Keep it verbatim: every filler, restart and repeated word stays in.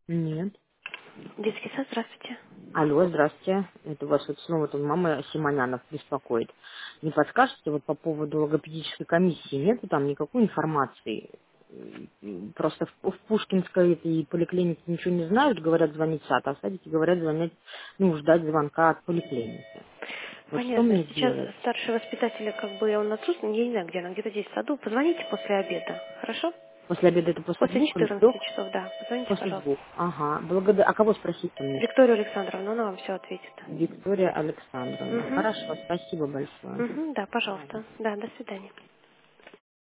Нет. Детский сад, здравствуйте. Алло, здрасте. Это вас вот снова там мама Симонянов беспокоит. Не подскажете вот по поводу логопедической комиссии? Нету там никакой информации? М, Просто в, в Пушкинской этой поликлинике ничего не знают, говорят звонить в сад, а в садике говорят звонить, ну, ждать звонка от поликлиники. Вот что Понятно. мне Сейчас делать? старший воспитатель, как бы он отсутствует, я не знаю, где она, где-то здесь в саду. Позвоните после обеда, хорошо? После обеда это после После двух или трех? четырнадцати часов, да. Позвоните, После пожалуйста. двух. Ага. Благодарю. А кого спросить-то мне? Виктория Александровна, она вам все ответит. Виктория Александровна. Угу. Хорошо, спасибо большое. Угу, да, Ладно. пожалуйста. Да, до свидания.